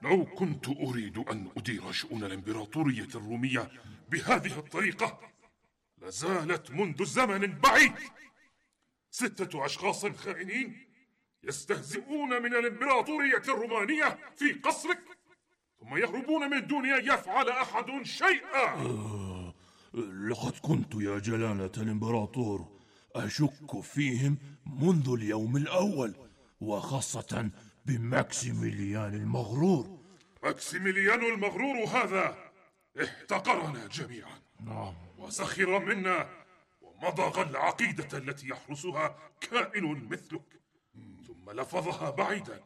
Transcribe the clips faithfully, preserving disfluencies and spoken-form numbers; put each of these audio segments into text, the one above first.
لو كنت أريد أن أدير شؤون الإمبراطورية الرومية بهذه الطريقة لزالت منذ زمن بعيد ستة أشخاص خائنين يستهزئون من الإمبراطورية الرومانية في قصرك، ثم يهربون من دون أن يفعل أحد شيئا. آه، لقد كنت يا جلالة الإمبراطور أشك فيهم منذ اليوم الأول، وخاصة بماكسيميليان المغرور. ماكسيميليان المغرور هذا احتقرنا جميعا وسخر منا ومضغ العقيدة التي يحرسها كائن مثلك، ثم لفظها بعيدا.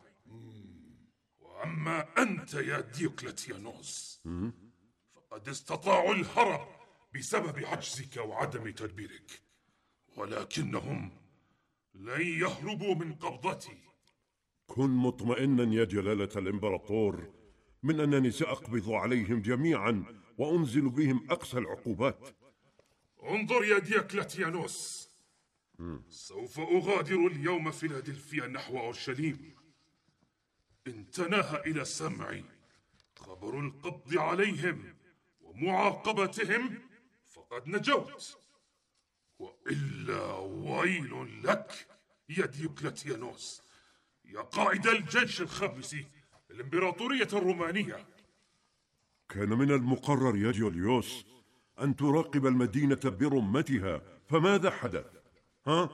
وأما أنت يا ديوكلتيانوس فقد استطاعوا الهرب بسبب عجزك وعدم تدبيرك، ولكنهم لن يهربوا من قبضتي. كن مطمئنا يا جلالة الإمبراطور من أنني سأقبض عليهم جميعا وأنزل بهم أقصى العقوبات. انظر يا ديوكلتيانوس، سوف أغادر اليوم فيلادلفيا نحو أورشليم. إن تناهى إلى سمعي خبر القبض عليهم ومعاقبتهم فقد نجوت، وإلا ويل لك يا ديوكلتيانوس يا قائد الجيش الخامس للإمبراطورية الرومانية. كان من المقرر يا جوليوس أن تراقب المدينة برمتها، فماذا حدث؟ ها؟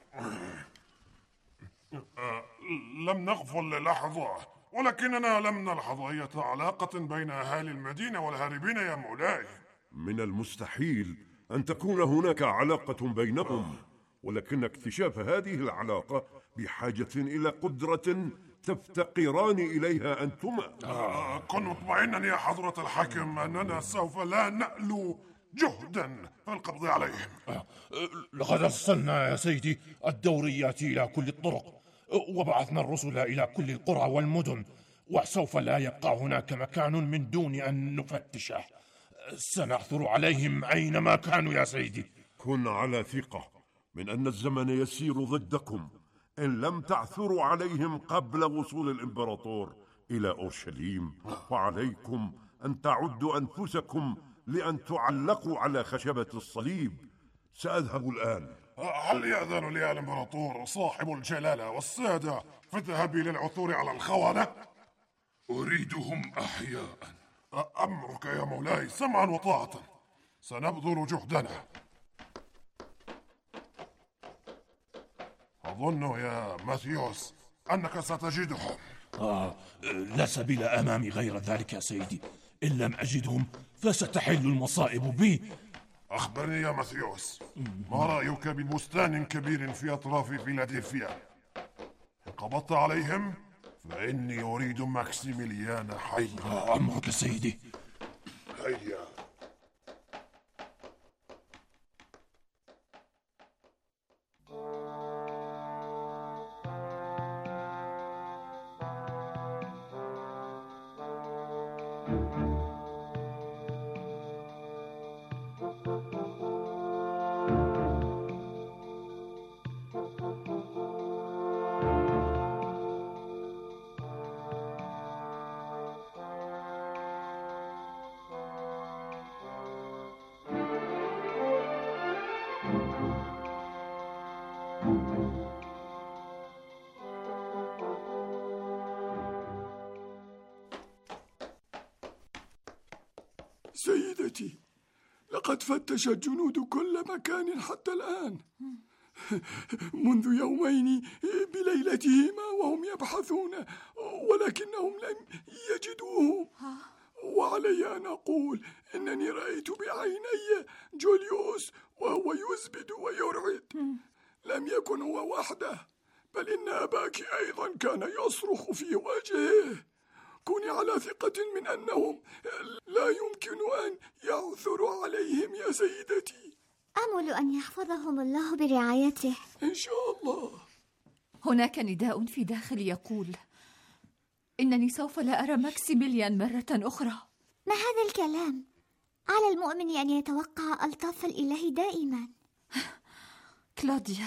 أه لم نغفل لحظة، ولكننا لم نلحظ أي علاقة بين أهالي المدينة والهاربين يا مولاي. من المستحيل أن تكون هناك علاقة بينهم، ولكن اكتشاف هذه العلاقة بحاجة إلى قدرة تفتقران إليها أنتما. آه كن مطمئنا يا حضرة الحاكم أننا سوف لا نألو جهدا في القبض عليهم. آه لقد أرسلنا يا سيدي الدوريات إلى كل الطرق، وبعثنا الرسل إلى كل القرى والمدن، وسوف لا يبقى هناك مكان من دون أن نفتشه. سنعثر عليهم أينما كانوا يا سيدي. كن على ثقة من أن الزمن يسير ضدكم إن لم تعثروا عليهم قبل وصول الإمبراطور إلى أورشليم، وعليكم أن تعدوا أنفسكم لأن تعلقوا على خشبة الصليب. سأذهب الآن. هل يأذن لي الإمبراطور صاحب الجلالة والسادة في الذهاب للعثور على الخونة؟ أريدهم أحياء. أمرك يا مولاي، سمعا وطاعة. سنبذل جهدنا. أظن يا ماثيوس أنك ستجدهم. آه لا سبيل أمامي غير ذلك يا سيدي. إن لم أجدهم فستحل المصائب بي. أخبرني يا ماثيوس، ما رأيك ببستان كبير في أطراف فيلادلفيا؟ إن قبضت عليهم فإني أريد ماكسيميليان حيا. آه أمرك سيدي. هيا. سيدتي، لقد فتش الجنود كل مكان حتى الآن، منذ يومين بليلتهما وهم يبحثون، ولكنهم لم يجدوه. وعلي أن أقول إنني رأيت بعيني جوليوس وهو يزبد ويرعد. لم يكن هو وحده، بل إن أباك أيضا كان يصرخ في وجهه. كوني على ثقة من أنهم لا يمكن أن يعثروا عليهم يا سيدتي. آمل أن يحفظهم الله برعايته إن شاء الله. هناك نداء في داخلي يقول إنني سوف لا أرى ماكسيميليان مرة أخرى. ما هذا الكلام؟ على المؤمن أن يتوقع ألطاف الإله دائما. كلوديا،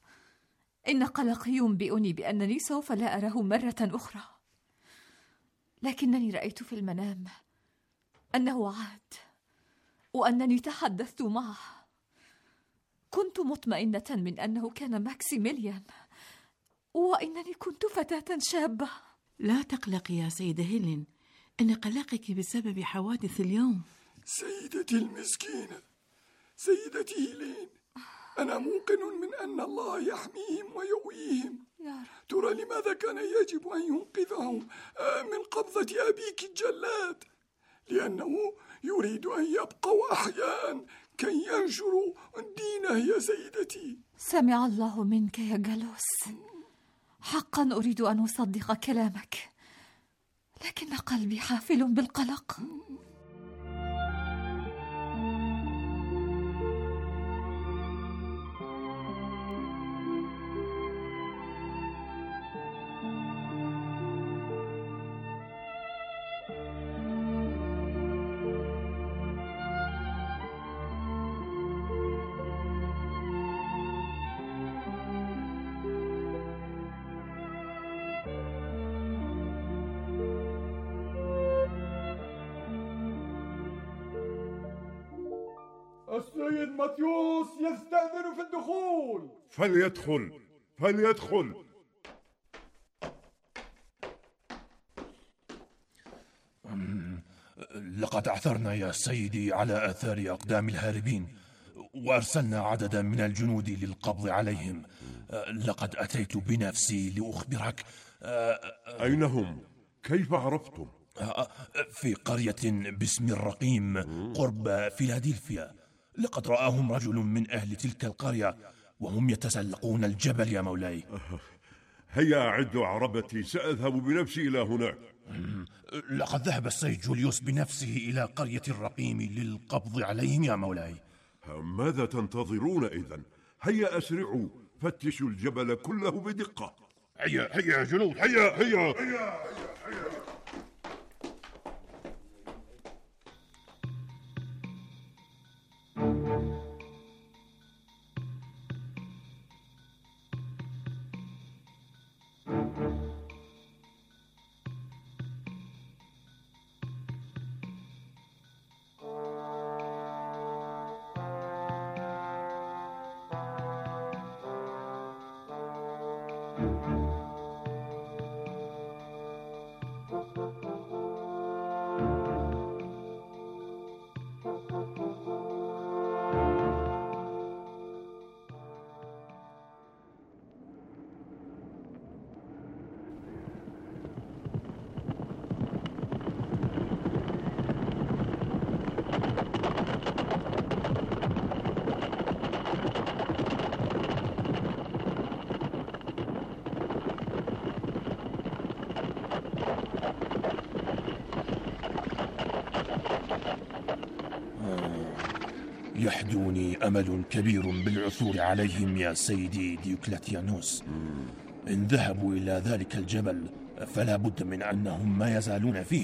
إن قلقي ينبئني بأنني سوف لا أراه مرة أخرى. لكنني رأيت في المنام أنه عاد وأنني تحدثت معه. كنت مطمئنة من أنه كان ماكسيميليان، وإنني كنت فتاة شابة. لا تقلقي يا سيدة هيلين، إن قلقك بسبب حوادث اليوم. سيدتي المسكينة، سيدتي هيلين، أنا موقن من أن الله يحميهم ويقويهم. ترى لماذا كان يجب أن ينقذهم من قبضة أبيك الجلاد؟ لأنه يريد أن يبقوا أحياء كي ينشروا دينه يا سيدتي. سمع الله منك يا جالوس، حقا أريد أن أصدق كلامك، لكن قلبي حافل بالقلق. السيد ماتيوس يستأذن في الدخول. فليدخل فليدخل. لقد عثرنا يا سيدي على آثار أقدام الهاربين، وأرسلنا عددا من الجنود للقبض عليهم. لقد أتيت بنفسي لأخبرك. أين هم؟ كيف عرفتم؟ في قرية باسم الرقيم قرب فيلادلفيا. لقد رآهم رجل من أهل تلك القرية وهم يتسلقون الجبل يا مولاي. هيا أعد عربتي، سأذهب بنفسي إلى هناك. لقد ذهب السيد جوليوس بنفسه إلى قرية الرقيم للقبض عليهم يا مولاي. ماذا تنتظرون إذن؟ هيا أسرعوا، فتشوا الجبل كله بدقة. هيا هيا يا جنود، هيا هيا هيا هيا. يحدوني أمل كبير بالعثور عليهم يا سيدي ديوكليتيانوس. إن ذهبوا إلى ذلك الجبل فلا بد من أنهم ما يزالون فيه.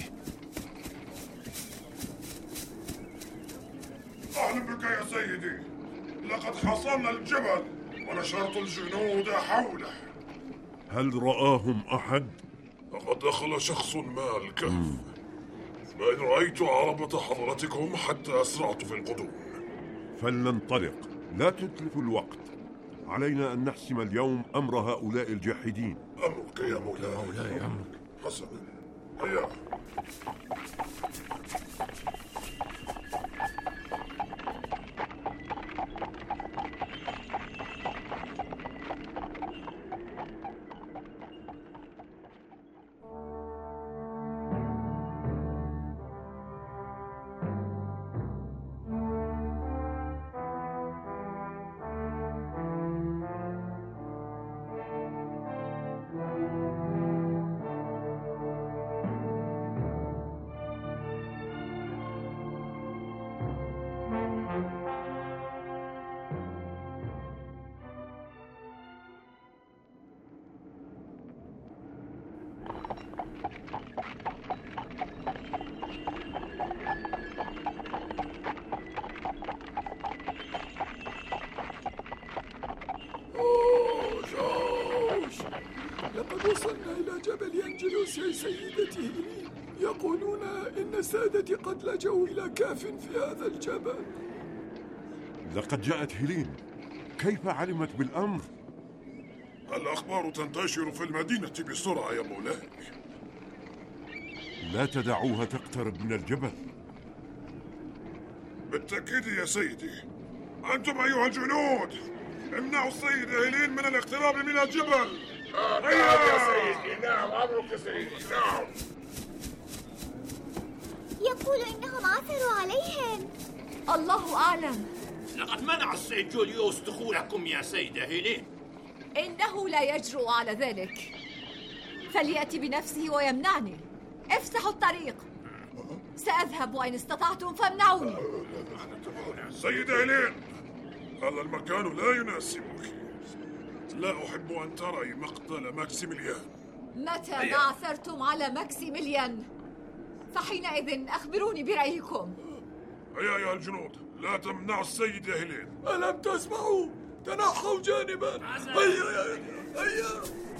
أهلا بك يا سيدي. لقد حصرنا الجبل ونشرت الجنود حوله. هل رآهم أحد؟ لقد دخل شخص ما الكهف، وإن رأيت عربة حضرتكم حتى أسرعت في القدوم. فلننطلق، لا تتلفوا الوقت. علينا أن نحسم اليوم أمر هؤلاء الجاحدين. أمرك يا مولاي. مولاي أمرك. حسنا، هيا. أن سادتي قد لجوا إلى كهف في هذا الجبل. لقد جاءت هيلين، كيف علمت بالأمر؟ الأخبار تنتشر في المدينة بسرعة يا مولاي. لا تدعوها تقترب من الجبل. بالتأكيد يا سيدي. أنتم أيها الجنود امنعوا السيدة هيلين من الاقتراب من الجبل. آه نعم يا سيدي، نعم أمرك يا سيدي، نعم. يقول إنهم عثروا عليهم. الله أعلم. لقد منع السيد جوليوس دخولكم يا سيدة هيلين. إنه لا يجرؤ على ذلك، فليأتي بنفسه ويمنعني. افتحوا الطريق، سأذهب وإن استطعتم فامنعوني. سيدة هيلين، هذا المكان لا يناسبك. لا أحب أن تري مقتل ماكسيميليان. متى ما عثرتم على ماكسيميليان فحينئذ أخبروني برأيكم. هيا يا الجنود، لا تمنعوا السيدة هيلين. ألم تسمعوا؟ تنحوا جانبا. هيا هيا.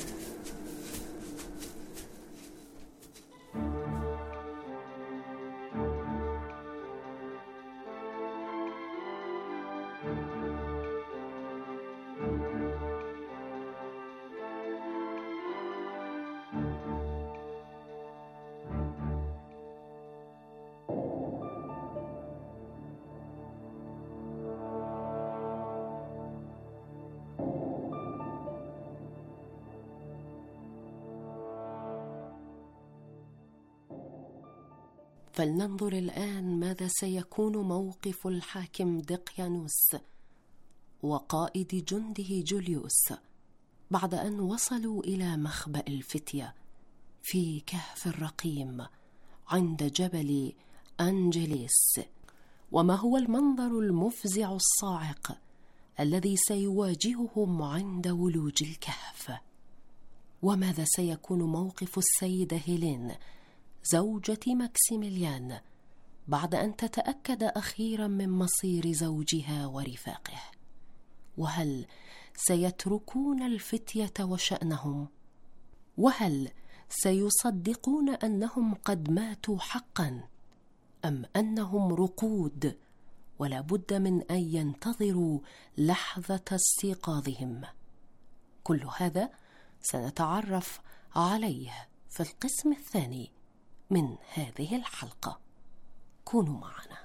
فلننظر الآن ماذا سيكون موقف الحاكم دقيانوس وقائد جنده جوليوس بعد أن وصلوا إلى مخبأ الفتية في كهف الرقيم عند جبل أنجليس. وما هو المنظر المفزع الصاعق الذي سيواجههم عند ولوج الكهف؟ وماذا سيكون موقف السيدة هيلين زوجة ماكسيميليان بعد أن تتأكد أخيرا من مصير زوجها ورفاقه؟ وهل سيتركون الفتية وشأنهم؟ وهل سيصدقون أنهم قد ماتوا حقا، أم أنهم رقود ولا بد من أن ينتظروا لحظة استيقاظهم؟ كل هذا سنتعرف عليه في القسم الثاني من هذه الحلقة. كونوا معنا.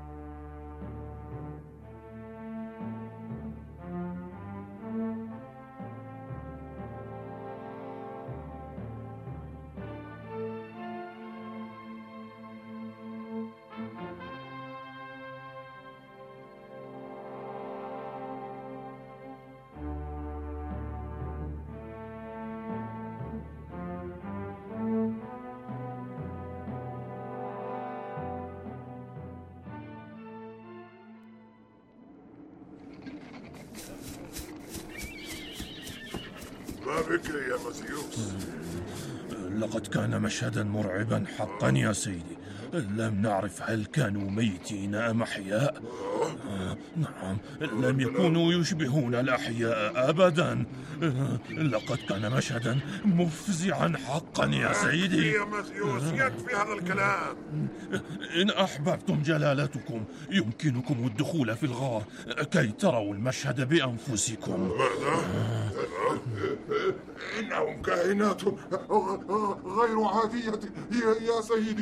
ما بك يا ماثيوس؟ لقد كان مشهدا مرعبا حقا يا سيدي. لم نعرف هل كانوا ميتين أم أحياء. آه، نعم، لم يكونوا يشبهون الأحياء أبدا. آه، لقد كان مشهدا مفزعا حقا يا سيدي. يا ماثيوس، يكفي هذا الكلام. إن أحببتم جلالتكم يمكنكم الدخول في الغار كي تروا المشهد بأنفسكم. ماذا؟ إنهم كائنات غير عادية يا, يا سيدي.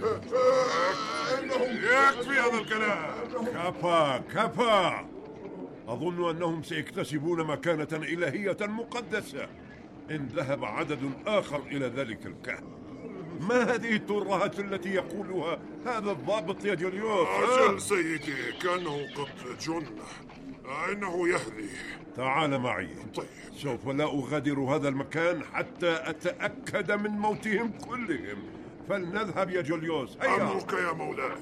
إنهم يكفي هذا الكلام. كفى كفى. أظن أنهم سيكتسبون مكانة إلهية مقدسة إن ذهب عدد آخر إلى ذلك الكهف. ما هذه الترهات التي يقولها هذا الضابط يا جوليوس؟ أجل سيدي، كأنه قد جن. إنه يهدي. تعال معي. طيب. سوف لا أغادر هذا المكان حتى أتأكد من موتهم كلهم. فلنذهب يا جوليوس. هيا. أمرك يا مولاي.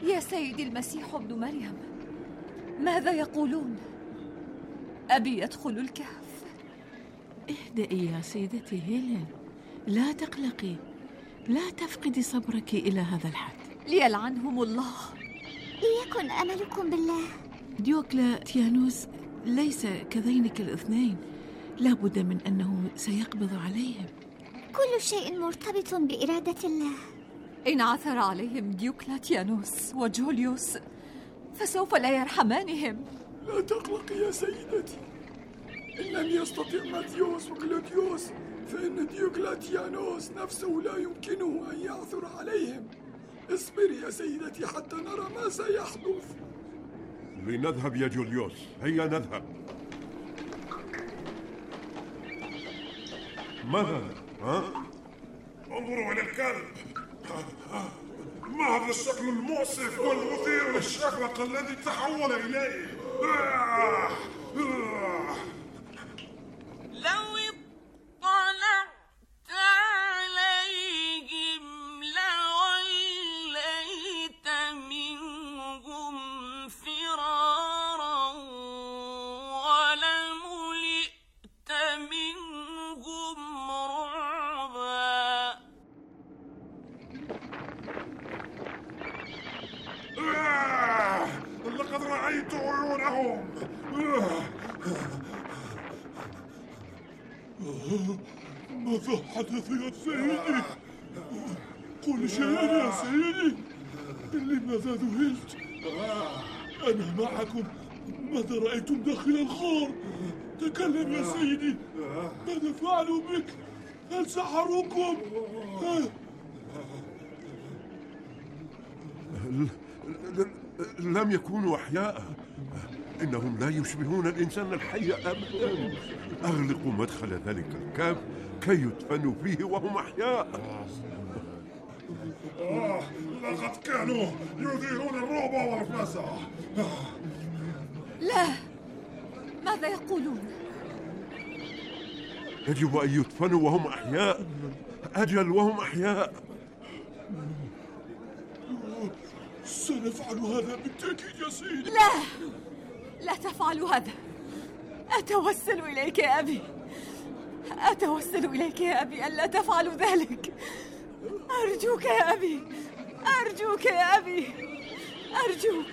يا سيدي المسيح ابن مريم، ماذا يقولون؟ أبي يدخل الكهف. اهدئي يا سيدتي هيلين، لا تقلقي، لا تفقدي صبرك إلى هذا الحد. ليلعنهم الله. ليكن أملكم بالله. ديوكلاتيانوس ليس كذينك الاثنين، لا بد من أنه سيقبض عليهم. كل شيء مرتبط بإرادة الله. إن عثر عليهم ديوكلاتيانوس وجوليوس فسوف لا يرحمانهم. لا تقلقي يا سيدتي، إن لم يستطع ماثيوس وكلوديوس فإن ديوكلاتيانوس نفسه لا يمكنه أن يعثر عليهم. اصبري يا سيدتي حتى نرى ما سيحدث. لنذهب يا جوليوس، هيا نذهب. ماذا؟ ها؟ انظروا إلى الكلب، ما هذا الشكل المؤسف والمثير للشفقة الذي تحول إليه؟ لو اطلعت عليهم لوليت منهم فرارا ولملئت منهم رعبا. لقد رأيت عيونهم. ماذا حدث يا سيدي؟ قل شيئا يا سيدي. لماذا ذهلت؟ أنا معكم. ماذا رأيتم داخل الغار؟ تكلم يا سيدي، ماذا فعلوا بك؟ هل سحروكم؟ لم يكونوا أحياء، إنهم لا يشبهون الإنسان الحي أبدا. أغلقوا مدخل ذلك الكهف كي يدفنوا فيه وهم أحياء. آه، لقد كانوا يثيرون الرعب والفزع. لا، ماذا يقولون؟ يجب أن يدفنوا وهم أحياء. أجل وهم أحياء. سنفعل هذا بالتأكيد يا سيدي. لا، لا تفعلوا هذا. أتوسل إليك يا أبي، أتوسل إليك يا أبي ألا تفعلوا ذلك. أرجوك يا أبي، أرجوك يا أبي، أرجوك.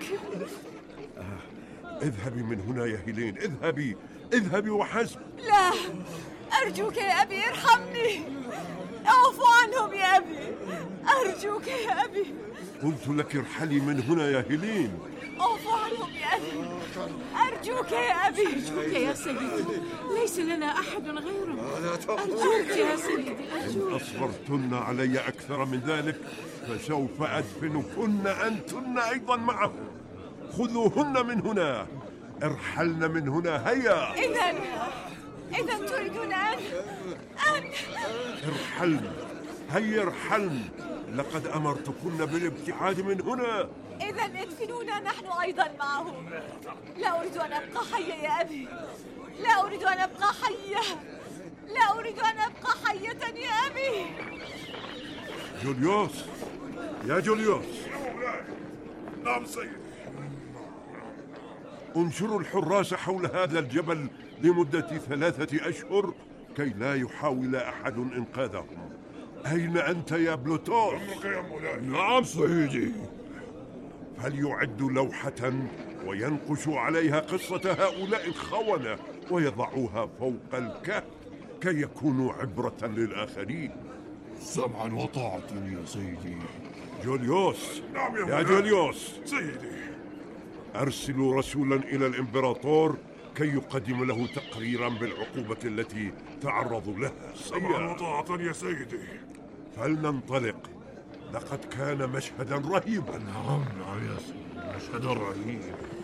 اذهبي من هنا يا هيلين، اذهبي، اذهبي وحسب. لا، أرجوك يا أبي، ارحمني. اعفو عنهم يا أبي، أرجوك يا أبي. قلت لك ارحلي من هنا يا هيلين. اعفو عنهم يا أبي، أرجوك يا أبي. أرجوك يا سيدي، ليس لنا أحد غيره. أرجوك يا سيدي، أرجوك. إن أصبرتن علي أكثر من ذلك فسوف أدفنكن أنتن أيضا معه. خذوهن من هنا، ارحلن من هنا، هيا. إذن إذن تريدون أن أن ارحلن، هيا ارحلن. لقد أمرتكن بالابتعاد من هنا. إذن ادفنونا نحن أيضا معهم. لا أريد أن أبقى حية يا أبي، لا أريد أن أبقى حية، لا أريد أن أبقى حية يا أبي. جوليوس، يا جوليوس. نعم سيدي. انشروا الحراس حول هذا الجبل لمدة ثلاثة أشهر كي لا يحاول أحد إنقاذهم. أين أنت يا بلوتوس؟ نعم سيدي. فليعدوا لوحة وينقشوا عليها قصة هؤلاء الخونة ويضعوها فوق الكهف كي يكونوا عبرة للآخرين. سمعا وطاعة يا سيدي. جوليوس. نعم يا, يا جوليوس. سيدي. أرسلوا رسولا إلى الإمبراطور كي يقدم له تقريرا بالعقوبة التي تعرضوا لها. سمعا وطاعة يا سيدي. فلننطلق، لقد كان مشهدا رهيبا. نعم نعم يا سيدي، مشهد رهيب.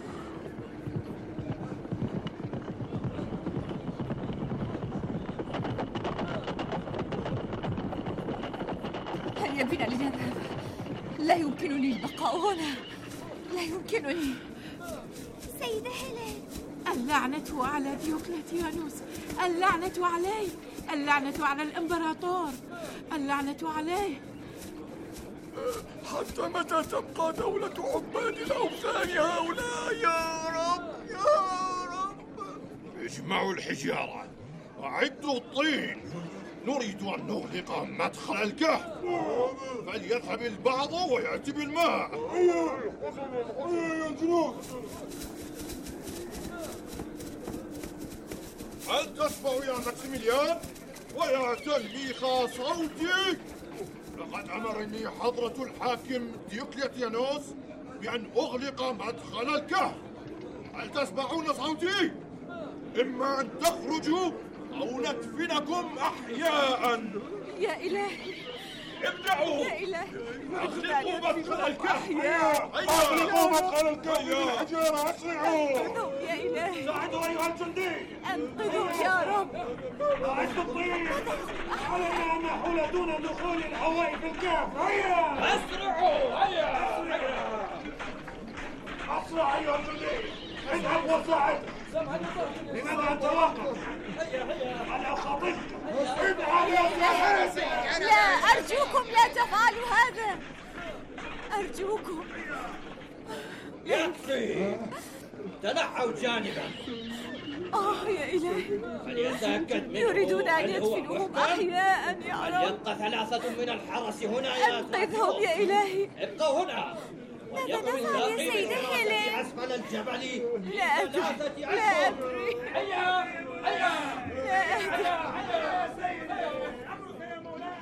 هيا بنا لنذهب. لا يمكنني البقاء هنا، لا يمكنني. سيدة هيلين. اللعنة على ديوكلاتيانوس، اللعنة عليه، اللعنة على الإمبراطور، اللعنة عليه. حتى متى تبقى دولة عباد الأوثان هؤلاء يا رب يا رب؟ اجمعوا الحجارة وأعدوا الطين، نريد أن نغلق مدخل الكهف، فليذهب البعض ويأتي بالماء. هل تسمع يا ماكسيميليان ويا تلميخ صوتي؟ لقد أمرني حضرة الحاكم ديوكليتيانوس بأن أغلق مدخل الكهف. هل تسمعون صوتي؟ إما أن تخرجوا أو ندفنكم أحياء. يا إلهي ابدعوا. يا إلهي أغلقوا مدخل الكهف. أغلقوا مدخل الكهف بالحجارة، أسرعوا. أنقذوا يا إلهي. ساعدوا أيها الجندي. أنقذوا يا رب. أعدوا الطين. علينا أن نحول دون دخول الهواء في الكهف. هيا أسرعوا. هيا أسرع أيها الجندي. اذهب وساعد. لماذا أنت واقف؟ أنا خاطفك. اذهب يا ساحر. لا أرجوكم لا تفعلوا هذا، أرجوكم. يكفي، تنحوا جانبا. آه يا إلهي، فليتأكد منه يريدون أن يدفنوهم أحياء يا رب. يبقى ثلاثة من الحرس هنا يا أنقذهم يا إلهي. ابقوا هنا. ماذا نفعل يا سيدة هيلين؟ أسفل الجبل. لا أدري لا أدري. هيا هيا لا أدري. هيا سيدي. أمرك يا مولاي.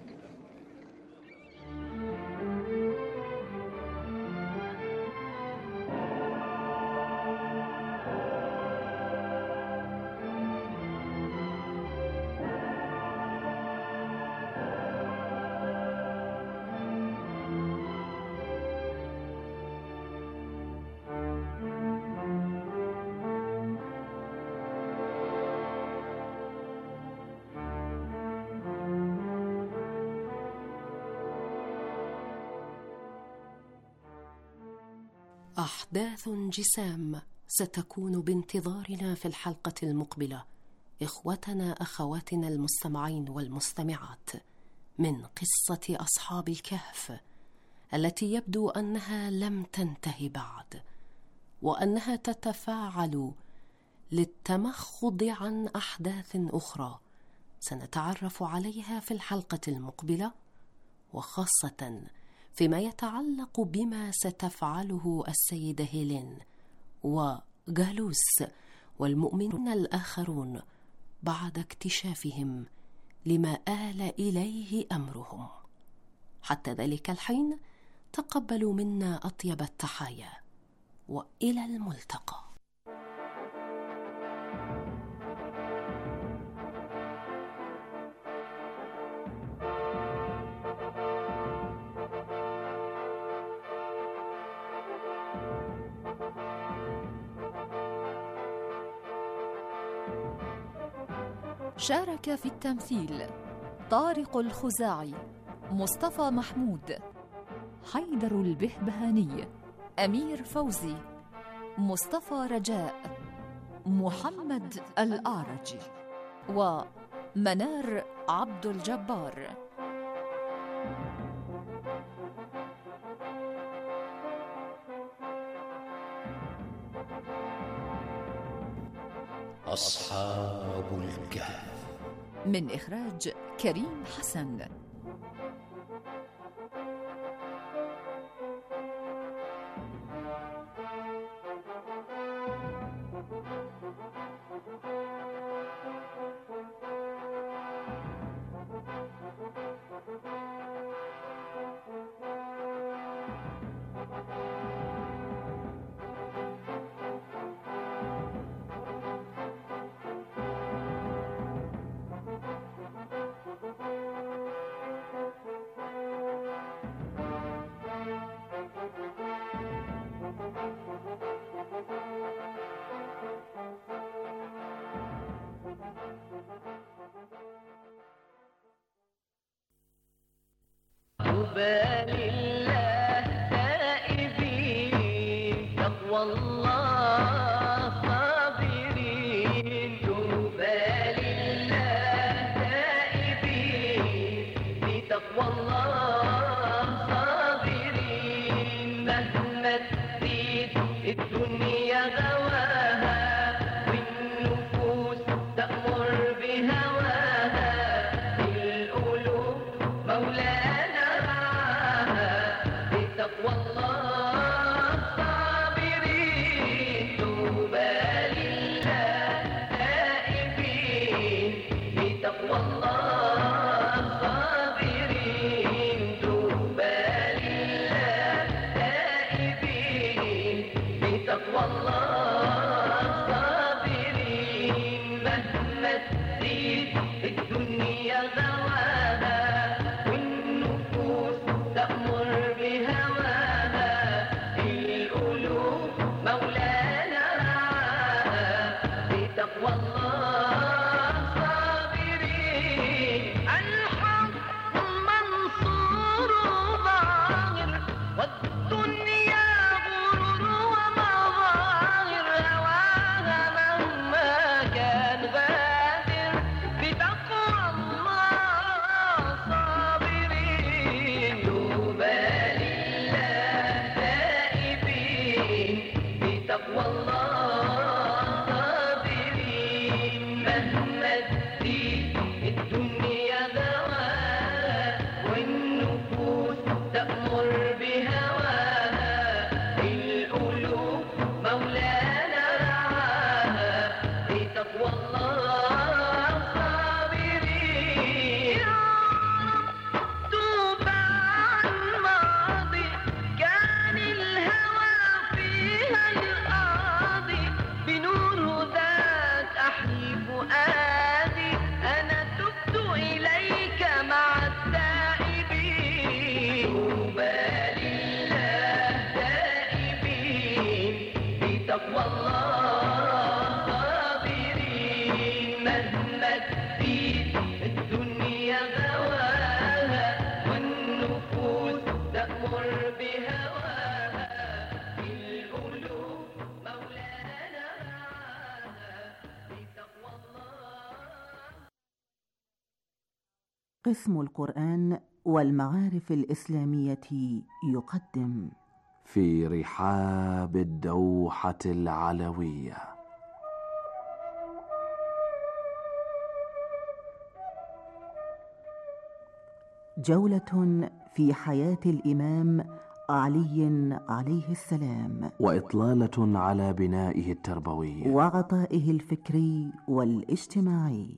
أحداث جسام ستكون بانتظارنا في الحلقة المقبلة، إخوتنا أخواتنا المستمعين والمستمعات، من قصة أصحاب الكهف التي يبدو أنها لم تنتهي بعد، وأنها تتفاعل للتمخض عن أحداث أخرى سنتعرف عليها في الحلقة المقبلة، وخاصة فيما يتعلق بما ستفعله السيدة هيلين وغالوس والمؤمنون الآخرون بعد اكتشافهم لما آل إليه أمرهم. حتى ذلك الحين تقبلوا منا أطيب التحايا، وإلى الملتقى. شارك في التمثيل طارق الخزاعي، مصطفى محمود، حيدر البهبهاني، أمير فوزي، مصطفى رجاء، محمد الأعرج، ومنار عبد الجبار. أصحاب الكهف من إخراج كريم حسن. طوبى لله تائبين تقوى الله صابرين، طوبى لله تائبين بتقوى الله صابرين. بتقوى الله صابرين طوبى لله تائبين بتقوى الله صابرين مهما تزيد الدنيا غواها والنفوس تأمر بهواها القلوب مولانا رعاها بتقوى الله صابرين الحق منصور ظاهر والدنيا غرور ومظاهر هواها مهما كان غادر بتقوى الله صابرين طوبى لله تائبين بتقوى الله صابرين مهما تزيد الدنيا غواها والنفوس تأمر بهواها القلوب مولانا رعاها بتقوى الله صابرين يا رب توبى عن ماضي كان الهوى فيها القاضي بنور هداك أحيي فؤادي أنا تبت إليك مع التائبين طوبى لله تائبين بتقوى الله صابرين مهما تزيد الدنيا غواها والنفوس تأمر بهواها القلوب مولانا رعاها بتقوى الله. قسم القرآن والمعارف الإسلامية يقدم في رحاب الدوحة العلوية. جولة في حياة الإمام علي عليه السلام وإطلالة على بنائه التربوي وعطائه الفكري والاجتماعي.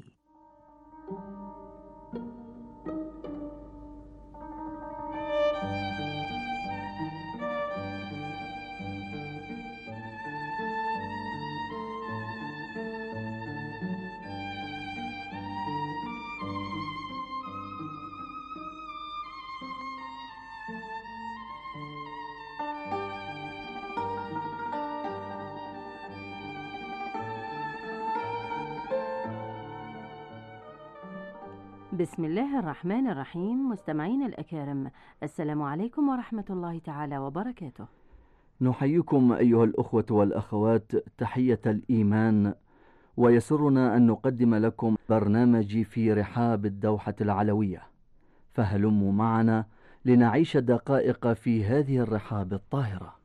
بسم الله الرحمن الرحيم. مستمعين الأكارم، السلام عليكم ورحمة الله تعالى وبركاته. نحييكم أيها الأخوة والأخوات تحية الإيمان، ويسرنا أن نقدم لكم برنامج في رحاب الدوحة العلوية، فهلموا معنا لنعيش دقائق في هذه الرحاب الطاهرة.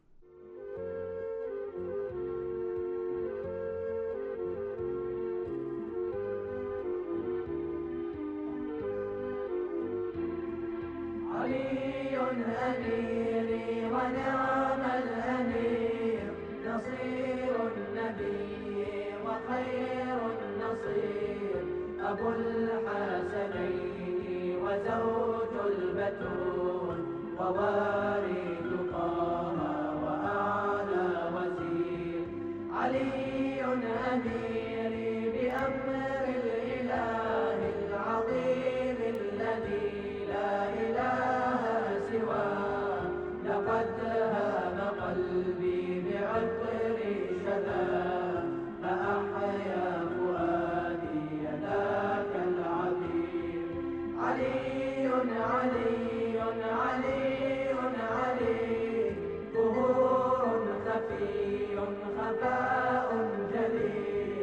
علي أميري ونعم الأمير نصير النبي وخير النصير أبو الحسنين وزوج البتول ووارث طه وأعلى وزير. علي أميري بأمر الإله العظيم الذي لا إله سواه لقد هام قلبي بعطر شذاه فأحيا فؤادي ذاك العبير. علي علي علي علي ظهور خفي خفاء جليل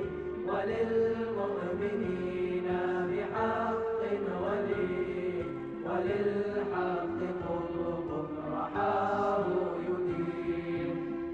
وللمؤمنين بحق ولي وللحق قطب رحاه يدين.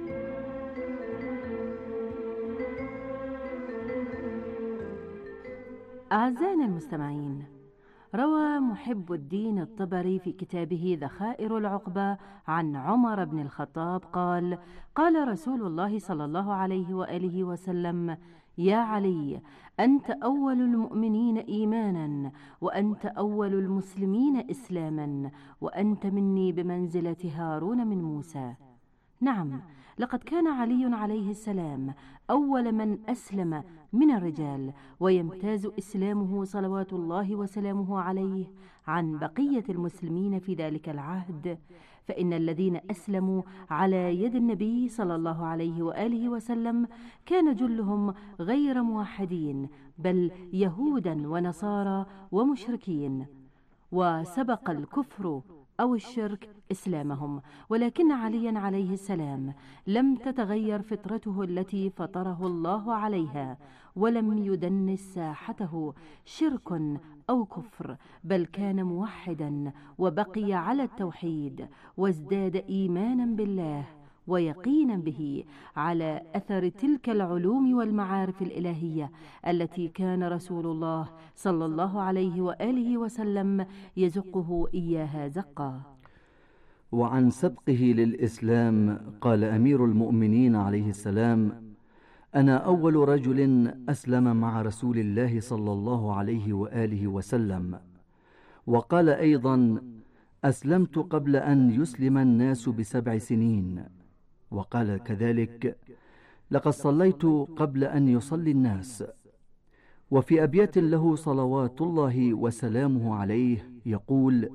أعزائنا المستمعين، روى محب الدين الطبري في كتابه ذخائر العقبة عن عمر بن الخطاب قال: قال رسول الله صلى الله عليه وآله وسلم: يا علي، أنت أول المؤمنين إيمانا، وأنت أول المسلمين إسلاما، وأنت مني بمنزلة هارون من موسى. نعم، لقد كان علي عليه السلام أول من أسلم من الرجال، ويمتاز إسلامه صلوات الله وسلامه عليه عن بقية المسلمين في ذلك العهد، فإن الذين أسلموا على يد النبي صلى الله عليه وآله وسلم كان جلهم غير موحدين، بل يهودا ونصارى ومشركين، وسبق الكفر أو الشرك إسلامهم. ولكن عليا عليه السلام لم تتغير فطرته التي فطره الله عليها، ولم يدنس ساحته شرك أو كفر، بل كان موحدا وبقي على التوحيد، وازداد إيمانا بالله ويقينا به على أثر تلك العلوم والمعارف الإلهية التي كان رسول الله صلى الله عليه وآله وسلم يزقه إياها زقا. وعن سبقه للإسلام قال أمير المؤمنين عليه السلام: أنا أول رجل أسلم مع رسول الله صلى الله عليه وآله وسلم. وقال أيضا: أسلمت قبل أن يسلم الناس بسبع سنين. وقال كذلك: لقد صليت قبل أن يصلي الناس. وفي أبيات له صلوات الله وسلامه عليه يقول: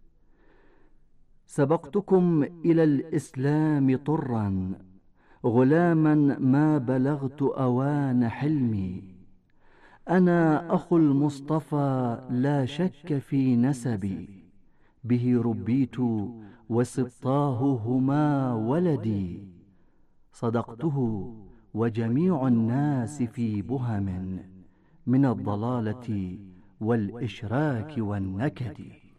سبقتكم إلى الإسلام طرا، غلاما ما بلغت أوان حلمي. أنا أخو المصطفى لا شك في نسبي، به ربيت وسبطاه هما ولدي. صدقته وجميع الناس في بهم، من الضلالة والإشراك والنكد.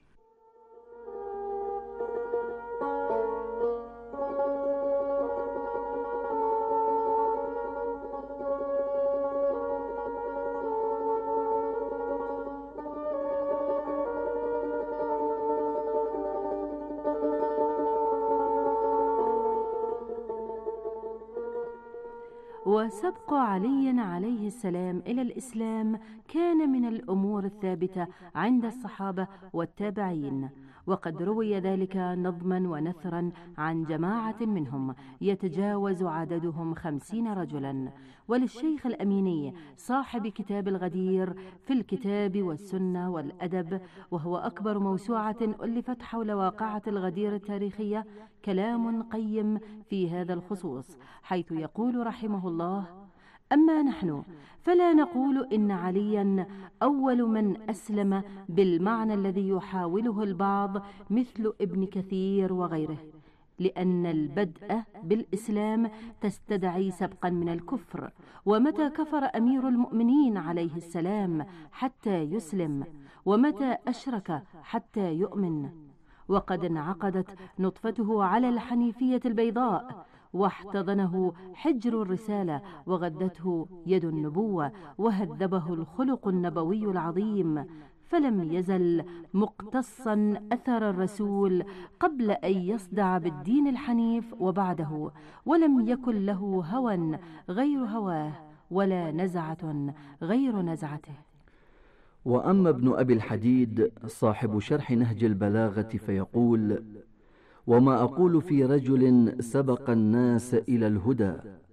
وسبق علي عليه السلام إلى الإسلام كان من الأمور الثابتة عند الصحابة والتابعين، وقد روي ذلك نظما ونثرا عن جماعة منهم يتجاوز عددهم خمسين رجلا. وللشيخ الأميني صاحب كتاب الغدير في الكتاب والسنة والأدب، وهو أكبر موسوعة ألفت حول واقعة الغدير التاريخية، كلام قيم في هذا الخصوص، حيث يقول رحمه الله: أما نحن فلا نقول إن عليا أول من أسلم بالمعنى الذي يحاوله البعض مثل ابن كثير وغيره، لأن البدء بالإسلام تستدعي سبقا من الكفر، ومتى كفر أمير المؤمنين عليه السلام حتى يسلم، ومتى أشرك حتى يؤمن. وقد انعقدت نطفته على الحنيفية البيضاء، واحتضنه حجر الرسالة، وغدته يد النبوة، وهذبه الخلق النبوي العظيم، فلم يزل مقتصا أثر الرسول قبل أن يصدع بالدين الحنيف وبعده، ولم يكن له هوى غير هواه، ولا نزعة غير نزعته. وأما ابن أبي الحديد صاحب شرح نهج البلاغة فيقول: وما أقول في رجل سبق الناس إلى الهدى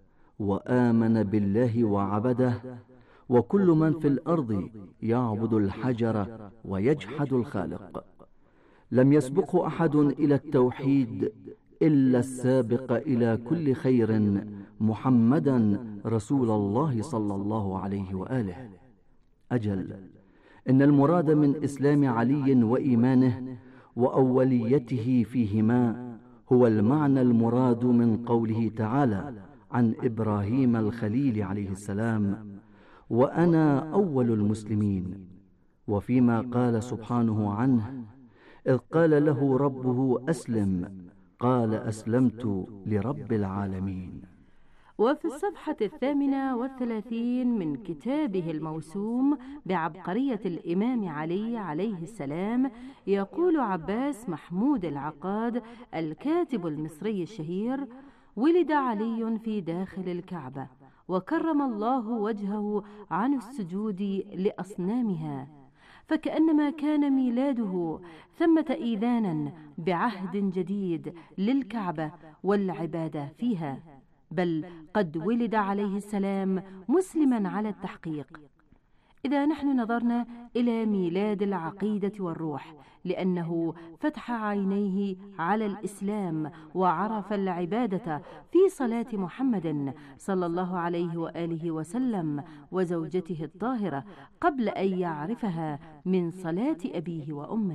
وآمن بالله وعبده، وكل من في الأرض يعبد الحجر ويجحد الخالق، لم يسبقه أحد إلى التوحيد إلا السابق إلى كل خير محمدا رسول الله صلى الله عليه وآله. أجل، إن المراد من إسلام علي وإيمانه وأوليته فيهما هو المعنى المراد من قوله تعالى عن إبراهيم الخليل عليه السلام: وأنا أول المسلمين. وفيما قال سبحانه عنه: إذ قال له ربه أسلم، قال أسلمت لرب العالمين. وفي الصفحة الثامنة والثلاثين من كتابه الموسوم بعبقرية الإمام علي عليه السلام يقول عباس محمود العقاد الكاتب المصري الشهير: ولد علي في داخل الكعبة، وكرم الله وجهه عن السجود لأصنامها، فكأنما كان ميلاده ثمة إيذانا بعهد جديد للكعبة والعبادة فيها، بل قد ولد عليه السلام مسلما على التحقيق. إذا نحن نظرنا إلى ميلاد العقيدة والروح، لأنه فتح عينيه على الإسلام وعرف العبادة في صلاة محمد صلى الله عليه وآله وسلم وزوجته الطاهرة قبل أن يعرفها من صلاة أبيه وأمه.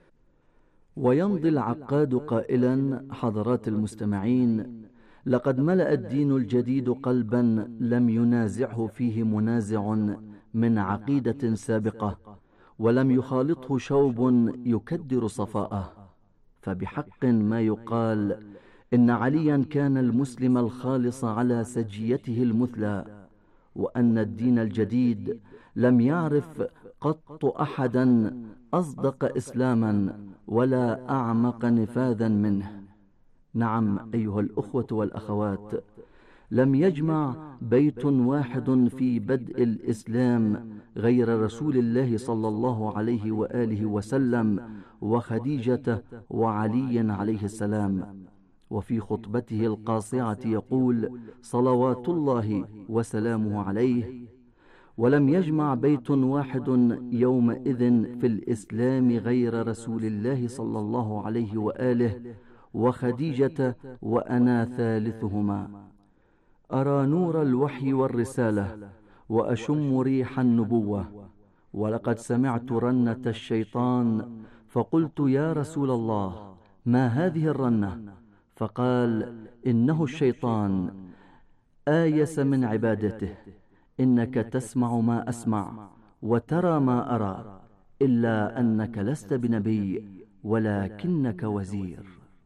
ويمضي العقاد قائلا: حضرات المستمعين، لقد ملأ الدين الجديد قلبا لم ينازعه فيه منازع من عقيدة سابقة، ولم يخالطه شوب يكدر صفاءه. فبحق ما يقال إن عليا كان المسلم الخالص على سجيته المثلى، وأن الدين الجديد لم يعرف قط أحدا أصدق إسلاما ولا أعمق نفاذا منه. نعم أيها الأخوة والأخوات، لم يجمع بيت واحد في بدء الإسلام غير رسول الله صلى الله عليه وآله وسلم وخديجة وعلي عليه السلام. وفي خطبته القاصعة يقول صلوات الله وسلامه عليه: ولم يجمع بيت واحد يومئذ في الإسلام غير رسول الله صلى الله عليه وآله وخديجة وأنا ثالثهما. أرى نور الوحي والرسالة وأشم ريح النبوة، ولقد سمعت رنة الشيطان فقلت يا رسول الله ما هذه الرنة؟ فقال إنه الشيطان آيس من عبادته، إنك تسمع ما أسمع وترى ما أرى، إلا أنك لست بنبي ولكنك وزير.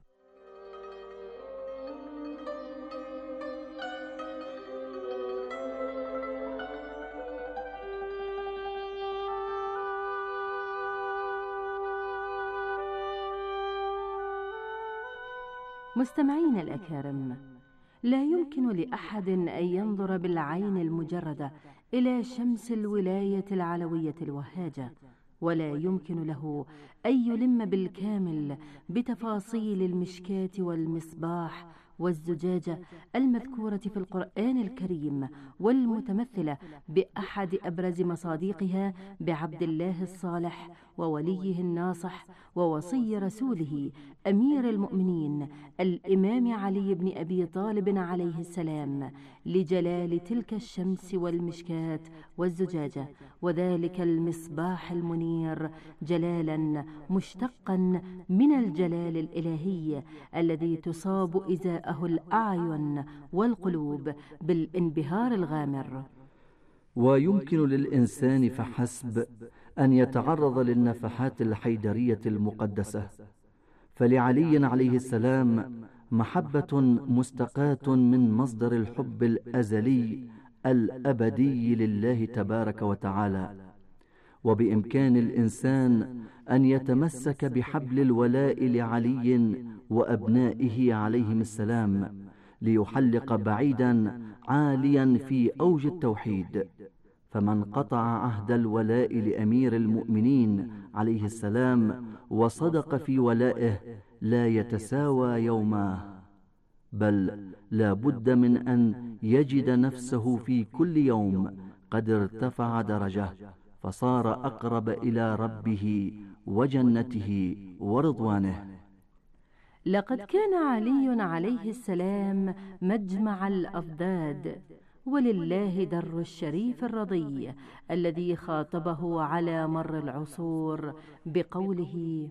مستمعين الأكارم، لا يمكن لأحد أن ينظر بالعين المجردة إلى شمس الولاية العلوية الوهاجة، ولا يمكن له أن يلم بالكامل بتفاصيل المشكاة والمصباح والزجاجة المذكورة في القرآن الكريم، والمتمثلة بأحد أبرز مصادقها بعبد الله الصالح ووليه الناصح ووصي رسوله أمير المؤمنين الإمام علي بن أبي طالب عليه السلام، لجلال تلك الشمس والمشكاة والزجاجة، وذلك المصباح المنير جلالا مشتقا من الجلال الإلهي الذي تصاب إزاءه الأعين والقلوب بالانبهار الغامر. ويمكن للإنسان فحسب أن يتعرض للنفحات الحيدرية المقدسة، فلعلي عليه السلام محبة مستقاة من مصدر الحب الأزلي الأبدي لله تبارك وتعالى، وبإمكان الإنسان أن يتمسك بحبل الولاء لعلي وأبنائه عليهم السلام ليحلق بعيدا عاليا في أوج التوحيد. فمن قطع عهد الولاء لأمير المؤمنين عليه السلام وصدق في ولائه لا يتساوى يوماه، بل لا بد من أن يجد نفسه في كل يوم قد ارتفع درجة، فصار أقرب إلى ربه وجنته ورضوانه. لقد كان علي عليه السلام مجمع الأضداد، ولله در الشريف الرضي الذي خاطبه على مر العصور بقوله: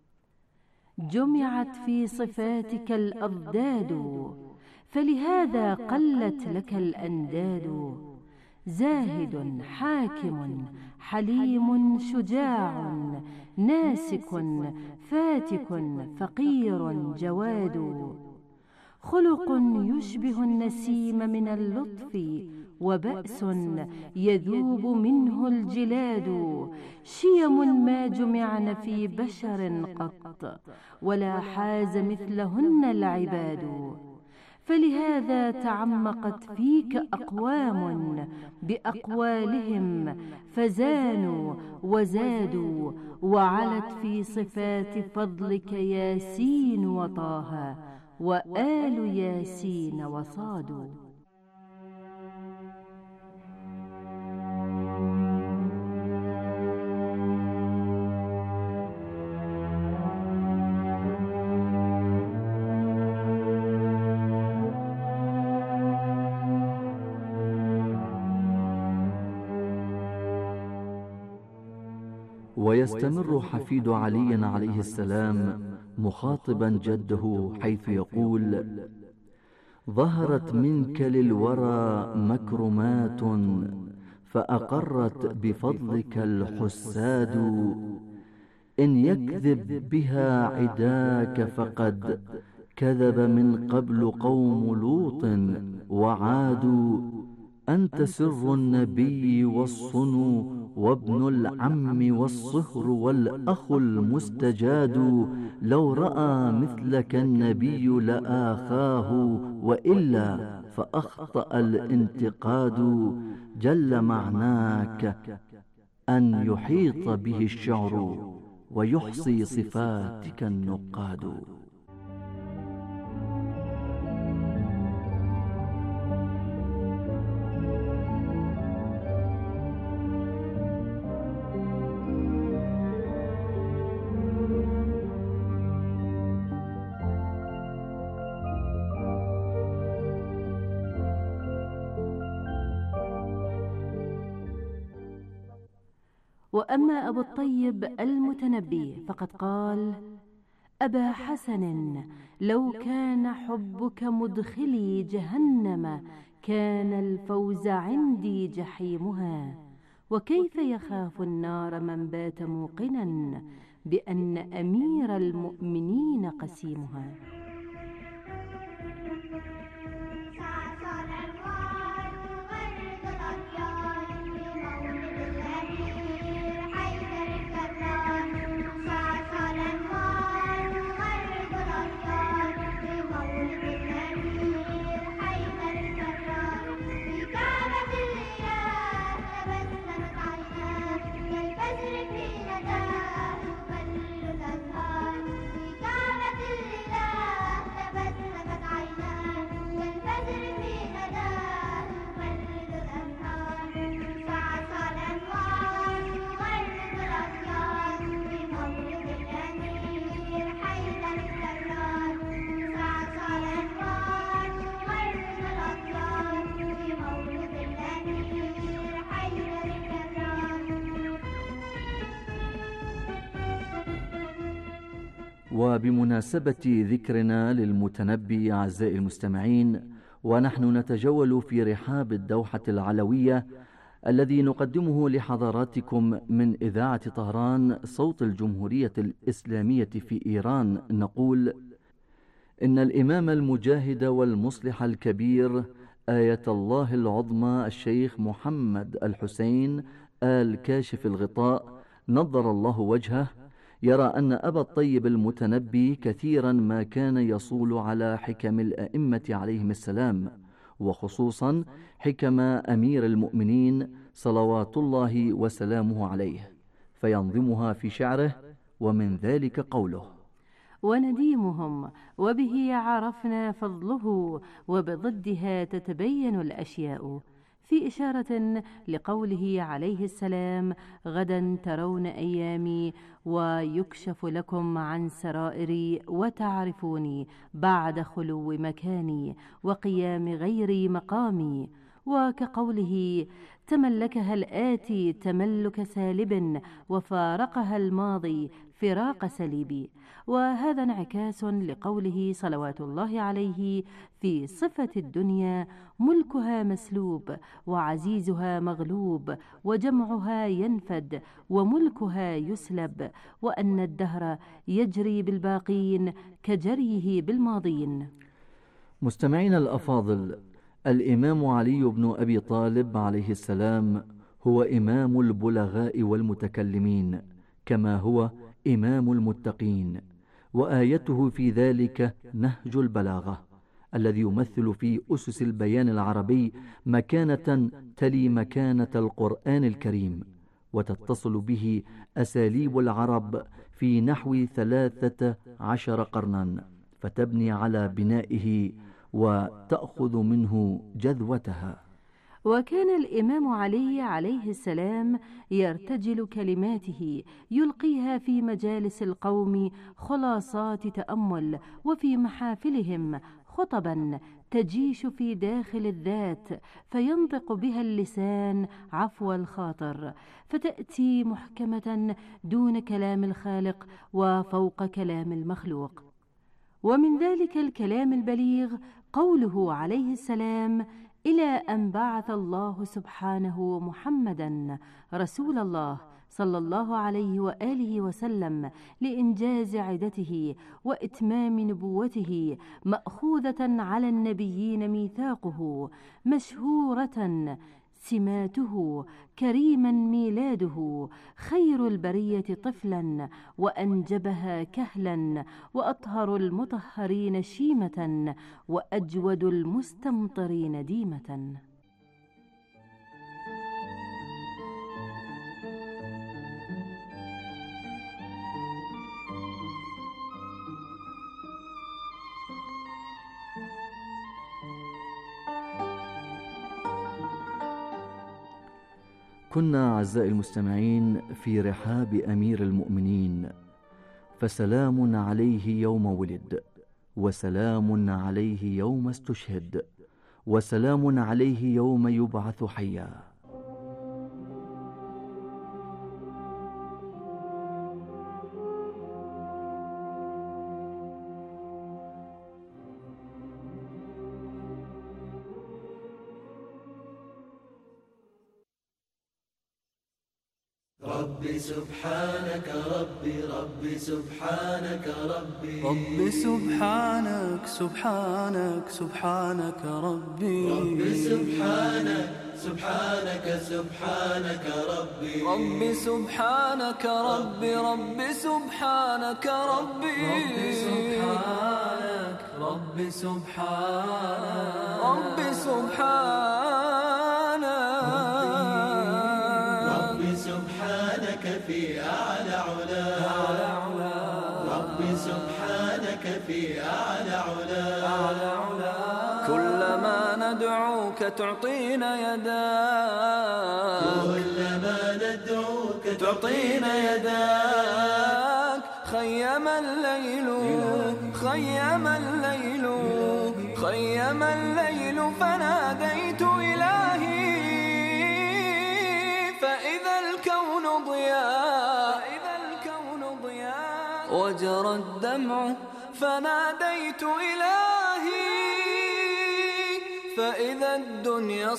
جمعت في صفاتك الأضداد، فلهذا قلت لك الأنداد. زاهد حاكم حليم شجاع ناسك فاتك فقير جواد. خلق يشبه النسيم من اللطف، وبأس يذوب منه الجلاد. شيم ما جمعن في بشر قط، ولا حاز مثلهن العباد. فلهذا تعمقت فيك أقوام بأقوالهم فزانوا وزادوا، وعلت في صفات فضلك ياسين وطه وآل ياسين وصادوا. ويستمر حفيد علي عليه السلام مخاطبا جده حيث يقول: ظهرت منك للورى مكرمات فأقرت بفضلك الحساد، إن يكذب بها عداك فقد كذب من قبل قوم لوط وعاد. أنت سر النبي والصنو وابن العم والصهر والأخ المستجاد، لو رأى مثلك النبي لآخاه، وإلا فأخطأ الانتقاد. جل معناك أن يحيط به الشعر ويحصي صفاتك النقاد. وأما أبو الطيب المتنبي فقد قال: أبا حسن، لو كان حبك مدخلي جهنم كان الفوز عندي جحيمها، وكيف يخاف النار من بات موقنا بأن أمير المؤمنين قسيمها. وبمناسبة ذكرنا للمتنبي أعزائي المستمعين، ونحن نتجول في رحاب الدوحة العلوية الذي نقدمه لحضراتكم من إذاعة طهران صوت الجمهورية الإسلامية في إيران، نقول: إن الإمام المجاهد والمصلح الكبير آية الله العظمى الشيخ محمد الحسين آل كاشف الغطاء نضر الله وجهه يرى أن أبا الطيب المتنبي كثيرا ما كان يصول على حكم الأئمة عليهم السلام، وخصوصا حكم أمير المؤمنين صلوات الله وسلامه عليه، فينظمها في شعره، ومن ذلك قوله: ونديمهم وبه عرفنا فضله وبضدها تتبين الأشياء، في إشارة لقوله عليه السلام: غدا ترون أيامي ويكشف لكم عن سرائري وتعرفوني بعد خلو مكاني وقيام غيري مقامي، وكقوله: تملكها الآتي تملك سالب وفارقها الماضي فراق سليب. وهذا انعكاس لقوله صلوات الله عليه في صفة الدنيا: ملكها مسلوب وعزيزها مغلوب وجمعها ينفد وملكها يسلب، وأن الدهر يجري بالباقين كجريه بالماضين. مستمعينا الأفاضل، الإمام علي بن أبي طالب عليه السلام هو إمام البلغاء والمتكلمين، كما هو إمام المتقين، وآيته في ذلك نهج البلاغة الذي يمثل في أسس البيان العربي مكانة تلي مكانة القرآن الكريم، وتتصل به أساليب العرب في نحو ثلاثة عشر قرنا، فتبني على بنائه وتأخذ منه جذوتها. وكان الإمام علي عليه السلام يرتجل كلماته يلقيها في مجالس القوم خلاصات تأمل، وفي محافلهم خطبا تجيش في داخل الذات فينطق بها اللسان عفو الخاطر، فتأتي محكمة دون كلام الخالق وفوق كلام المخلوق. ومن ذلك الكلام البليغ قوله عليه السلام: إلى أن بعث الله سبحانه محمدا رسول الله صلى الله عليه وآله وسلم لإنجاز عدته وإتمام نبوته، مأخوذة على النبيين ميثاقه، مشهورة سماته، كريما ميلاده، خير البرية طفلا وأنجبها كهلا، وأطهر المطهرين شيمة، وأجود المستمطرين ديمة. كنا أعزائي المستمعين في رحاب أمير المؤمنين، فسلام عليه يوم ولد، وسلام عليه يوم استشهد، وسلام عليه يوم يبعث حيا. ربي سبحانك ربي ربي سبحانك ربي ربي سبحانك سبحانك سبحانك ربي ربي سبحانك سبحانك سبحانك ربي ربي سبحانك ربي ربي سبحانك ربي ربي سبحانك ربي سبحانك ربي سبحانك ربي سبحانك في أعلى علا ربي سبحانك في أعلى علا كلما ندعوك تعطينا يداك كلما ندعوك تعطينا يداك خيم الليل خيم الليل خيم الليل فناديت إلهي فإذا الكون ضياء فإذا الكون ضياء وجرى الدمع فناديت إلهي فإذا الدنيا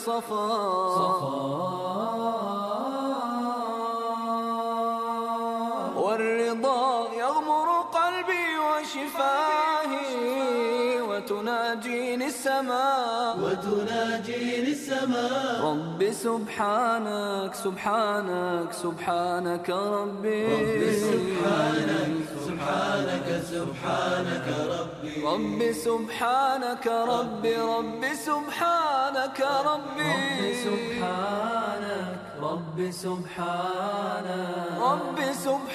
صفاء والرضا يغمر قلبي وشفاهي وتناجيني السماء وتناجيني السماء ربي سبحانك سبحانك سبحانك ربي ربي سبحانك سبحانك سبحانك ربي ربي سبحانك ربي ربي سبحانك ربي ربي سبحانك ربي سبحانك ربي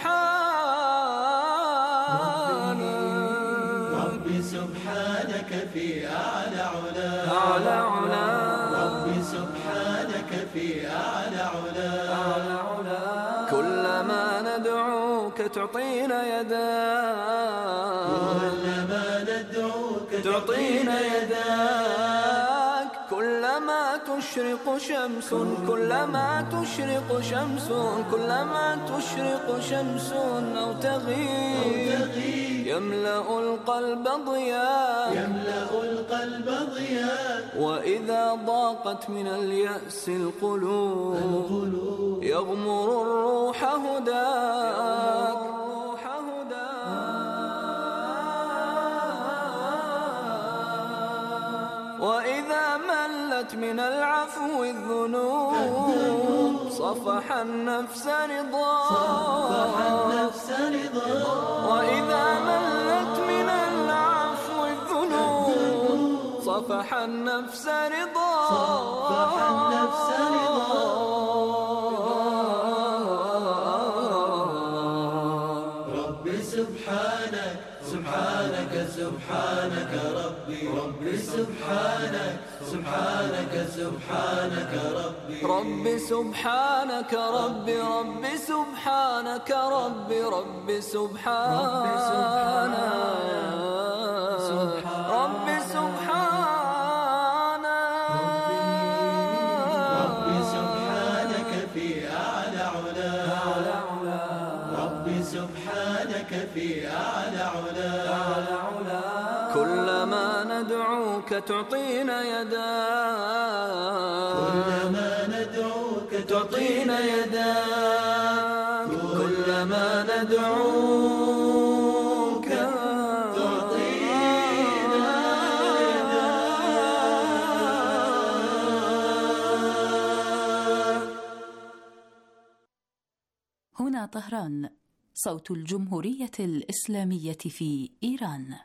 سبحانك ربي سبحانك في أعلى علا أعلى علا ربي سبحانك في أعلى علا كلما ندعوك تعطينا يداك كلما ندعوك تعطينا يداك كلما تشرق شمس كلما تشرق شمس كلما تشرق شمس أو تغيب يملأ القلب ضياء يملأ القلب ضياء وإذا ضاقت من اليأس القلوب يغمر الروح هداك وإذا ملت من العفو الذنوب صفح النفس رضاك وإذا ملت من العفو الذنوب صفح النفس رضا صفح النفس رضا ربي سبحانك سبحانك سبحانك ربي ربي سبحانك سبحانك سبحانك ربي ربي سبحانك ربي ربي سبحانك ربي ربي سبحانك ربي سبحانك ربي سبحانك في أعلى علا ربي سبحانك في أعلى علا كلما ندعوك تعطينا يداك كلما ندعوك تعطينا يداك كلما ندعوك تعطينا يداك. هنا طهران، صوت الجمهورية الإسلامية في إيران.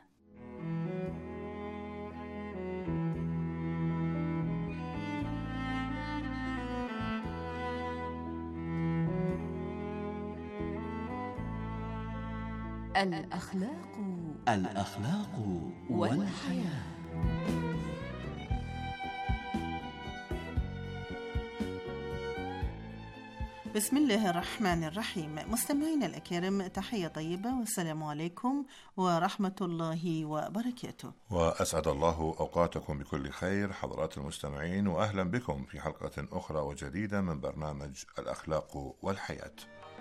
الأخلاق الأخلاق والحياة. بسم الله الرحمن الرحيم. مستمعينا الأكارم، تحية طيبة والسلام عليكم ورحمة الله وبركاته. وأسعد الله أوقاتكم بكل خير حضرات المستمعين، وأهلا بكم في حلقة أخرى وجديدة من برنامج الأخلاق والحياة.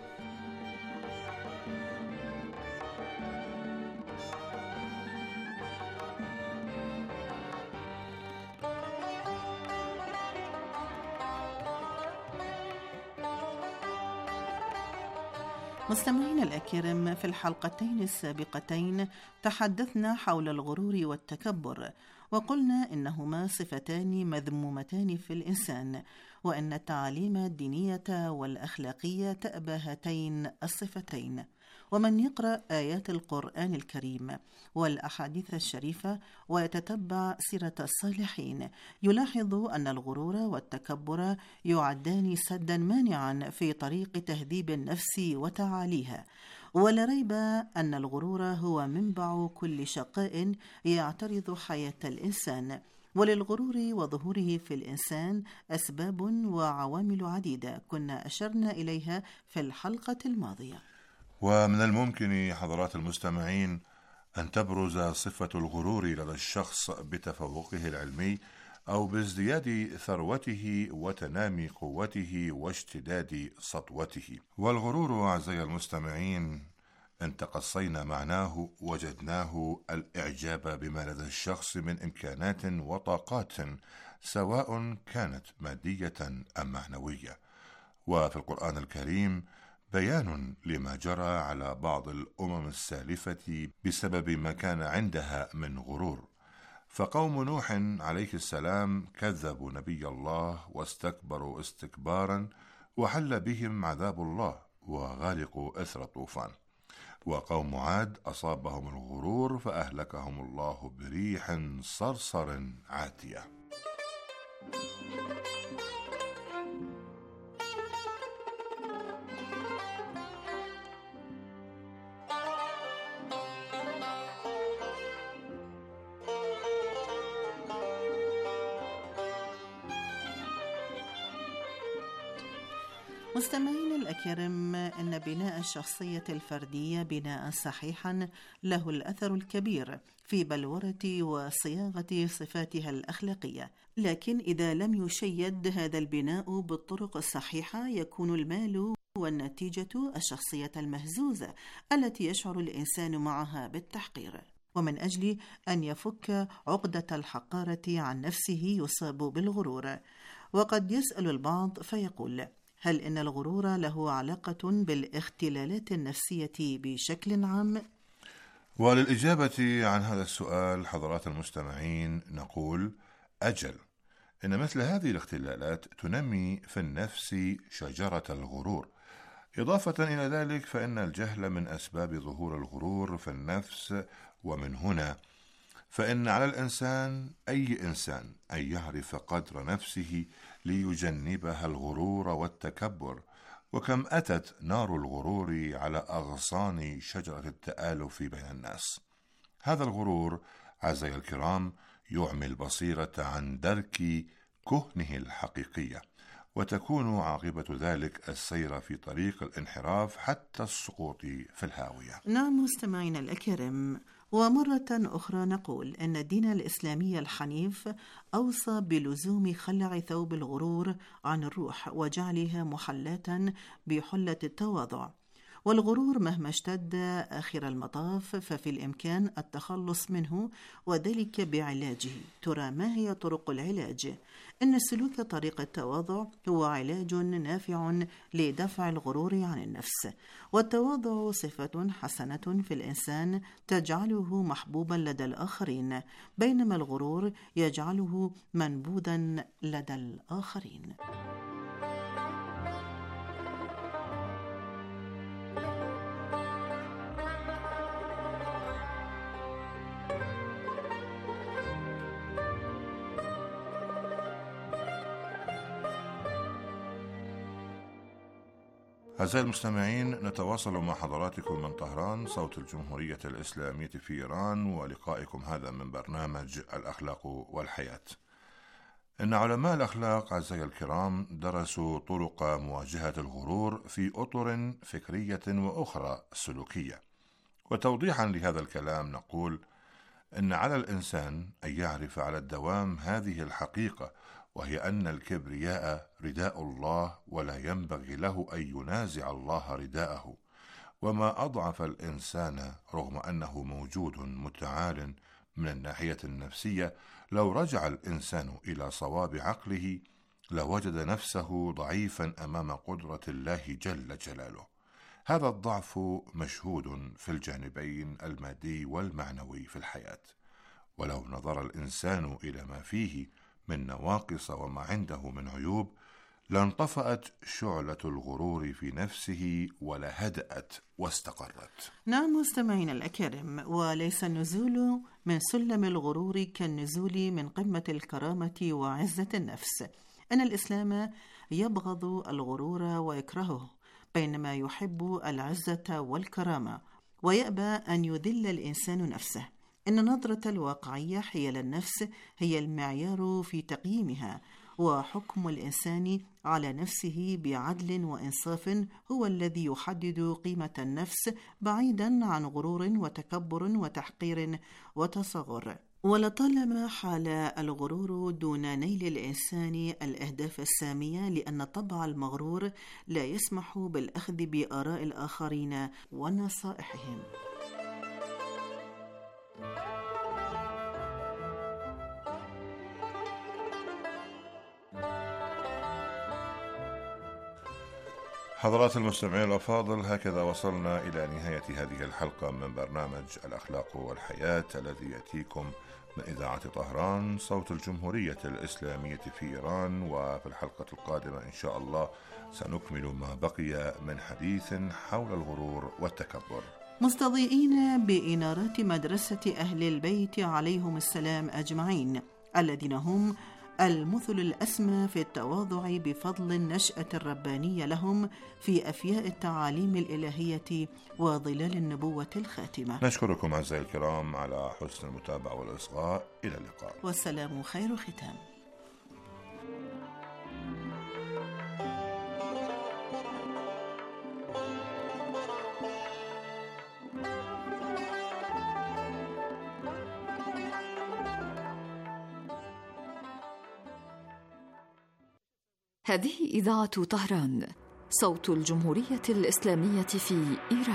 مستمعينا الأكارم، في الحلقتين السابقتين تحدثنا حول الغرور والتكبر، وقلنا إنهما صفتان مذمومتان في الإنسان، وأن التعاليم الدينية والأخلاقية تأبى هاتين الصفتين. ومن يقرأ آيات القرآن الكريم والأحاديث الشريفة ويتتبع سيرة الصالحين يلاحظ أن الغرور والتكبر يعدان سدا مانعا في طريق تهذيب النفس وتعاليها، ولا ريب أن الغرور هو منبع كل شقاء يعترض حياة الإنسان. وللغرور وظهوره في الإنسان أسباب وعوامل عديدة كنا أشرنا إليها في الحلقة الماضية. ومن الممكن حضرات المستمعين أن تبرز صفة الغرور لدى الشخص بتفوقه العلمي أو بازدياد ثروته وتنامي قوته واشتداد سطوته. والغرور أعزائي المستمعين إن تقصينا معناه وجدناه الإعجاب بما لدى الشخص من إمكانات وطاقات، سواء كانت مادية أم معنوية. وفي القرآن الكريم بيان لما جرى على بعض الأمم السالفة بسبب ما كان عندها من غرور. فقوم نوح عليه السلام كذبوا نبي الله واستكبروا استكبارا وحل بهم عذاب الله وغرقوا إثر الطوفان. وقوم عاد أصابهم الغرور فأهلكهم الله بريح صرصر عاتية. مستمعين الأكارم، إن بناء الشخصية الفردية بناء صحيحا له الأثر الكبير في بلورة وصياغة صفاتها الأخلاقية، لكن إذا لم يشيد هذا البناء بالطرق الصحيحة يكون المال والنتيجة الشخصية المهزوزة التي يشعر الإنسان معها بالتحقير. ومن أجل أن يفك عقدة الحقارة عن نفسه يصاب بالغرور. وقد يسأل البعض فيقول: هل إن الغرور له علاقة بالاختلالات النفسية بشكل عام؟ وللإجابة عن هذا السؤال حضرات المستمعين نقول: أجل، إن مثل هذه الاختلالات تنمي في النفس شجرة الغرور. إضافة إلى ذلك فإن الجهل من أسباب ظهور الغرور في النفس، ومن هنا فإن على الإنسان أي إنسان أن يعرف قدر نفسه ليجنبها الغرور والتكبر. وكم أتت نار الغرور على أغصان شجرة التآلف بين الناس. هذا الغرور أعزائي الكرام يعمي البصيرة عن درك كهنه الحقيقية، وتكون عاقبة ذلك السير في طريق الانحراف حتى السقوط في الهاوية. نعم مستمعينا الأكارم، ومرة أخرى نقول أن الدين الإسلامي الحنيف أوصى بلزوم خلع ثوب الغرور عن الروح وجعلها محلاة بحلة التواضع. والغرور مهما اشتد آخر المطاف ففي الإمكان التخلص منه، وذلك بعلاجه. ترى ما هي طرق العلاج؟ إن سلوك طريق التواضع هو علاج نافع لدفع الغرور عن النفس. والتواضع صفة حسنة في الإنسان تجعله محبوبا لدى الآخرين، بينما الغرور يجعله منبوذا لدى الآخرين. أعزائي المستمعين، نتواصل مع حضراتكم من طهران صوت الجمهورية الإسلامية في إيران، ولقائكم هذا من برنامج الأخلاق والحياة. إن علماء الأخلاق أعزائي الكرام درسوا طرق مواجهة الغرور في أطر فكرية وأخرى سلوكية. وتوضيحا لهذا الكلام نقول إن على الإنسان أن يعرف على الدوام هذه الحقيقة، وهي أن الكبرياء رداء الله، ولا ينبغي له أن ينازع الله رداءه. وما أضعف الإنسان رغم أنه موجود متعال من الناحية النفسية، لو رجع الإنسان إلى صواب عقله لوجد نفسه ضعيفا أمام قدرة الله جل جلاله. هذا الضعف مشهود في الجانبين المادي والمعنوي في الحياة. ولو نظر الإنسان إلى ما فيه من نواقص وما عنده من عيوب لانطفأت شعلة الغرور في نفسه ولا هدأت واستقرت. نعم مستمعين الأكارم، وليس النزول من سلم الغرور كالنزول من قمة الكرامة وعزة النفس. أن الإسلام يبغض الغرور ويكرهه، بينما يحب العزة والكرامة ويأبى أن يذل الإنسان نفسه. إن نظرة الواقعية حيال النفس هي المعيار في تقييمها، وحكم الإنسان على نفسه بعدل وإنصاف هو الذي يحدد قيمة النفس، بعيدا عن غرور وتكبر وتحقير وتصغر. ولطالما حال الغرور دون نيل الإنسان الأهداف السامية، لأن طبع المغرور لا يسمح بالأخذ بآراء الآخرين ونصائحهم. حضرات المستمعين الأفاضل، هكذا وصلنا إلى نهاية هذه الحلقة من برنامج الأخلاق والحياة الذي يأتيكم من إذاعة طهران صوت الجمهورية الإسلامية في إيران. وفي الحلقة القادمة إن شاء الله سنكمل ما بقي من حديث حول الغرور والتكبر، مستضيئين بإنارات مدرسة أهل البيت عليهم السلام أجمعين، الذين هم المثل الأسمى في التواضع بفضل النشأة الربانية لهم في أفياء التعاليم الإلهية وظلال النبوة الخاتمة. نشكركم أعزائي الكرام على حسن المتابعة والإصغاء. إلى اللقاء، والسلام خير ختام. هذه إذاعة طهران صوت الجمهورية الإسلامية في إيران.